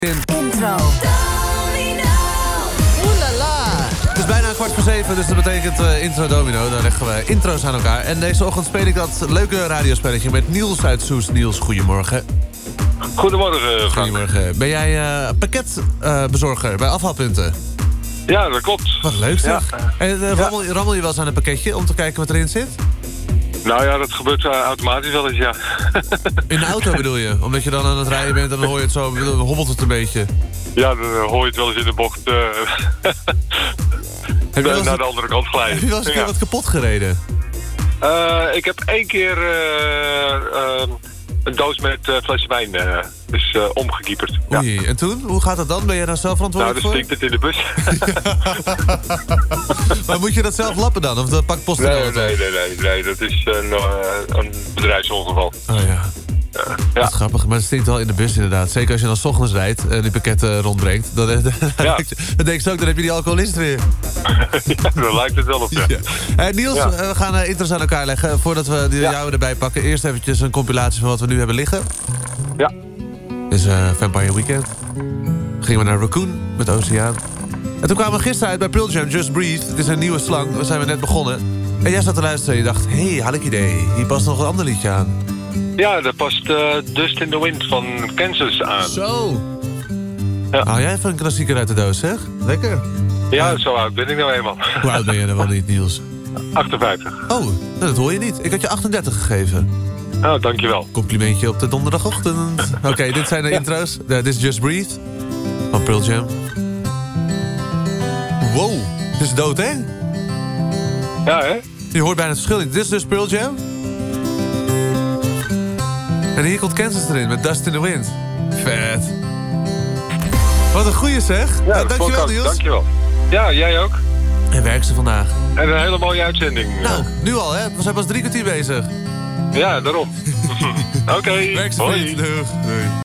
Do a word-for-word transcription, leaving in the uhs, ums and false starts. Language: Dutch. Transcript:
In. Intro. Oelala. Het is bijna een kwart voor zeven, dus dat betekent uh, intro domino. Dan leggen we intro's aan elkaar. En deze ochtend speel ik dat leuke radiospelletje met Niels uit Soest. Niels, goedemorgen. Goedemorgen, Frank. Goedemorgen. Ben jij uh, pakketbezorger uh, bij afhaalpunten? Ja, dat klopt. Wat leuk zeg. Ja. En uh, rammel, rammel je wel eens aan een pakketje om te kijken wat erin zit? Nou ja, dat gebeurt uh, automatisch wel eens, ja. In de auto bedoel je? Omdat je dan aan het rijden bent en dan hoor je het zo, dan hobbelt het een beetje. Ja, dan uh, hoor je het wel eens in de bocht uh, heb je wel eens naar de andere kant glijden. Heb je wel eens een keer Ja. wat kapot gereden? Uh, ik heb één keer uh, uh, een doos met uh, flessen wijn uh, dus, uh, omgekieperd. Ja. Oei, en toen? Hoe gaat dat dan? Ben jij daar zelf Nou, verantwoordelijk dan voor? stinkt het in de bus. Maar moet je dat zelf lappen dan? Of dat pakt post in de nee, auto? nee, nee, nee, nee, dat is een, uh, een bedrijfsongeval. Oh ja. Uh, Dat ja. is grappig, maar het stinkt wel in de bus inderdaad. Zeker als je dan 's ochtends rijdt en die pakketten rondbrengt. Dan, dan, Ja. denk je- dan denk je ook, dan heb je die alcoholist weer. Ja, daar lijkt het wel op, ja. Ja. Hey, Niels, Ja. we gaan uh, intros aan elkaar leggen. Voordat we die Ja. jou erbij pakken. Eerst eventjes een compilatie van wat we nu hebben liggen. Ja. Dit is uh, Vampire Weekend. Gingen we naar Raccoon met Oceaan. En toen kwamen we gisteren uit bij Pearl Jam, Just Breathe. Het is een nieuwe slang, we zijn we net begonnen. En jij zat te luisteren en je dacht, hé, hey, had ik idee. Hier past nog een ander liedje aan. Ja, daar past uh, Dust in the Wind van Kansas aan. Zo. Ja. Haal jij even een klassieker uit de doos, zeg? Lekker. Ja, zo oud ben ik nou eenmaal. Hoe oud ben je dan wel niet, Niels? achtenvijftig. Oh, nou, dat hoor je niet. Ik had je achtendertig gegeven. Oh, dankjewel. Complimentje op de donderdagochtend. Oké, okay, dit zijn de Ja. intro's. Uh, dit is Just Breathe van Pearl Jam. Wow, het is dood, hè? Ja, hè? Je hoort bijna het verschil niet. Dit is dus Pearl Jam. En hier komt Kansas erin met Dust in the Wind. Vet. Wat een goeie zeg. Ja, Uh, dat dankjewel, vond ik ook. Niels. Dankjewel. Ja, jij ook. En werk ze vandaag. En een hele mooie uitzending. Nou, nu al, hè? We zijn pas drie kwartier bezig. Ja, daarom. Oké, Werk ze hoi. vriend. Doeg. Doei.